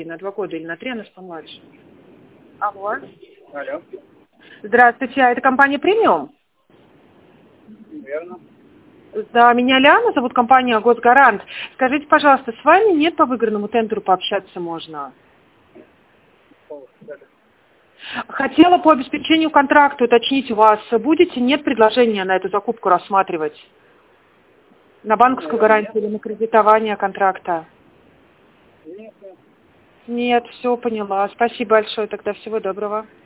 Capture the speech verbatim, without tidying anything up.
на два года или на три, она помладше. Алло. Алло. Здравствуйте, а это компания «Премиум»? Верно. Да, меня Лиана, зовут, компания «Госгарант». Скажите, пожалуйста, с вами нет по выигранному тендеру пообщаться можно? Хотела по обеспечению контракта уточнить у вас, будете, нет предложения на эту закупку рассматривать? На банковскую гарантию или на кредитование контракта? Нет, нет. Нет, все поняла. Спасибо большое, тогда всего доброго.